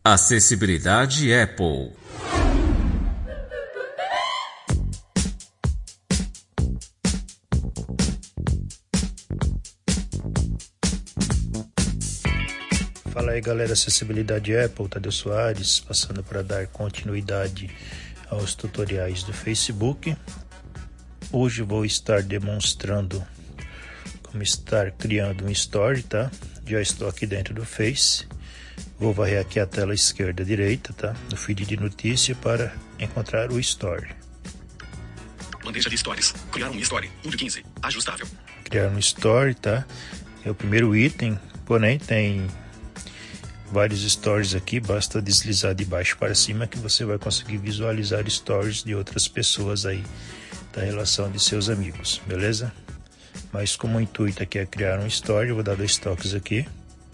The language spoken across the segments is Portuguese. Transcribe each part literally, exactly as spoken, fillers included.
Acessibilidade Apple. Fala aí galera, Acessibilidade Apple, Tadeu Soares, passando para dar continuidade aos tutoriais do Facebook. Hoje vou estar demonstrando como estar criando um story, tá? Já estou aqui dentro do Face. Vou varrer aqui a tela esquerda e direita, tá? No feed de notícia para encontrar o story. Bandeja de stories. Criar um story. um de quinze. Ajustável. Criar um story, tá? É o primeiro item, porém tem vários stories aqui. Basta deslizar de baixo para cima que você vai conseguir visualizar stories de outras pessoas aí da relação de seus amigos, beleza? Mas como o intuito aqui é criar um story, eu vou dar dois toques aqui.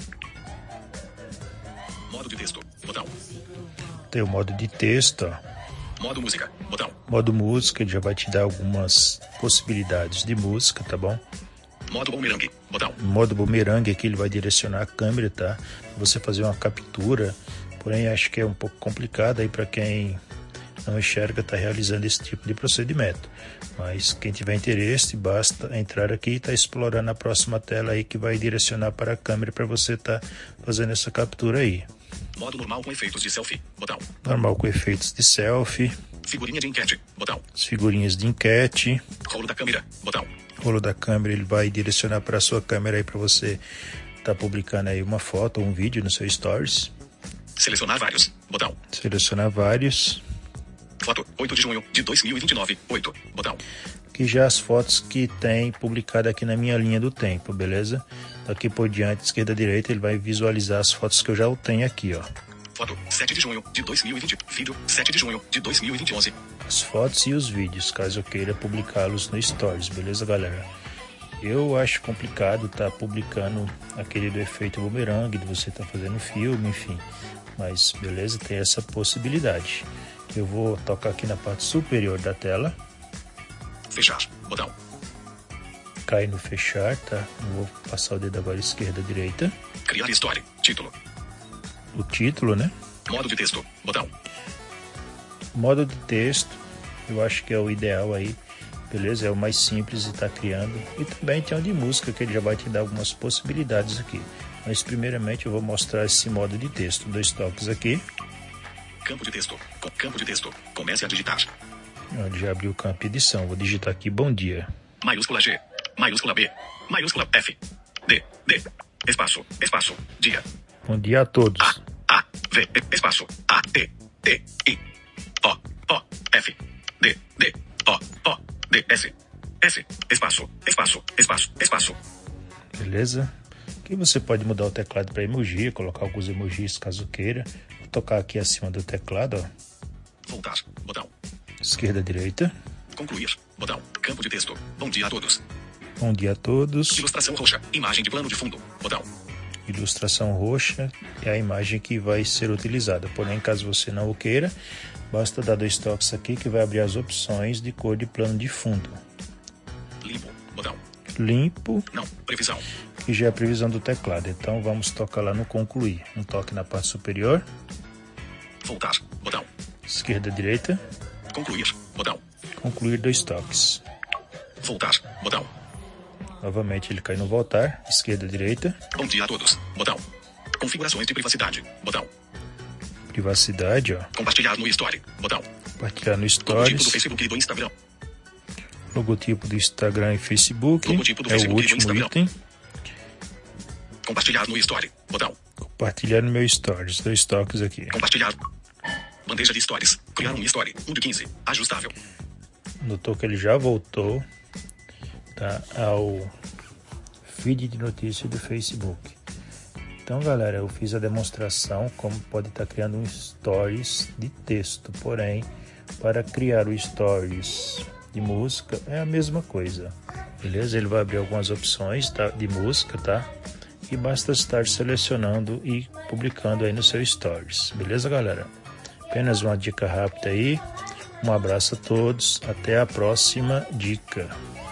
Modo de texto, botão. Tem o modo de texto, ó. Modo música, botão. Modo música, ele já vai te dar algumas possibilidades de música, tá bom? Modo bumerangue, botão. Modo bumerangue aqui, ele vai direcionar a câmera, tá? Pra você fazer uma captura, porém acho que é um pouco complicado aí para quem não enxerga, tá realizando esse tipo de procedimento. Mas quem tiver interesse, basta entrar aqui e tá explorando a próxima tela aí que vai direcionar para a câmera para você tá fazendo essa captura aí. Modo normal com efeitos de selfie, botão. Normal com efeitos de selfie. Figurinha de enquete, botão. As figurinhas de enquete. Rolo da câmera, botão. Rolo da câmera, ele vai direcionar para a sua câmera aí para você tá publicando aí uma foto ou um vídeo no seu Stories. Selecionar vários, botão. Selecionar vários. Foto, oito de junho de dois mil e vinte e nove, oito, botão. Aqui já as fotos que tem publicado aqui na minha linha do tempo, beleza? Daqui por diante, esquerda direita, ele vai visualizar as fotos que eu já tenho aqui, ó. Foto, sete de junho de dois mil e vinte. Vídeo, sete de junho de dois mil e vinte e um. As fotos e os vídeos, caso eu queira publicá-los no Stories, beleza, galera? Eu acho complicado tá publicando aquele do efeito bumerangue, de você tá fazendo filme, enfim. Mas, beleza, tem essa possibilidade. Eu vou tocar aqui na parte superior da tela. Fechar, botão. Cai no fechar, tá? Vou passar o dedo agora esquerda, direita. Criar story, título. O título, né? Modo de texto, botão. Modo de texto, eu acho que é o ideal aí, beleza? É o mais simples de estar criando. E também tem o de música, que ele já vai te dar algumas possibilidades aqui. Mas primeiramente eu vou mostrar esse modo de texto. Dois toques aqui. Campo de texto, campo de texto. Comece a digitar. Onde já abriu o campo edição. Vou digitar aqui bom dia. Maiúscula G, maiúscula B, maiúscula F, D, D, espaço, espaço, dia. Bom dia a todos. A, A, V, espaço, A, T, T, I, O, O, F, D, D, O, O, D, S, S, espaço, espaço, espaço, espaço. Beleza? Aqui você pode mudar o teclado para emoji, colocar alguns emojis caso queira. Vou tocar aqui acima do teclado, ó. Voltar, botão. Esquerda, direita. Concluir, botão. Campo de texto. Bom dia a todos. Bom dia a todos. Ilustração roxa. Imagem de plano de fundo. Botão. Ilustração roxa é a imagem que vai ser utilizada. Porém, caso você não o queira, basta dar dois toques aqui que vai abrir as opções de cor de plano de fundo. Limpo, botão. Limpo. Não, previsão. Que já é a previsão do teclado. Então vamos tocar lá no concluir. Um toque na parte superior. Voltar, botão. Esquerda, direita. Concluir, botão. Concluir, dois toques. Voltar, botão. Novamente ele cai no voltar. Esquerda, direita. Bom dia a todos, botão. Configurações de privacidade, botão. Privacidade, ó. Compartilhar no Story, botão. Compartilhar no Logotipo Stories. do Facebook e do Instagram. Logotipo do Instagram e Facebook. Logotipo do É o Facebook e do último Instagram. item. Compartilhar no Story, botão. Compartilhar no meu Stories. Dois toques aqui. Compartilhar. Bandeja de stories. Criar um story. um de quinze. Ajustável. Notou que ele já voltou, tá, ao feed de notícia do Facebook. Então, galera, eu fiz a demonstração como pode estar criando um stories de texto. Porém, para criar o stories de música é a mesma coisa. Beleza? Ele vai abrir algumas opções, tá, de música, tá? E basta estar selecionando e publicando aí no seu stories. Beleza, galera? Apenas uma dica rápida aí. Um abraço a todos. Até a próxima dica.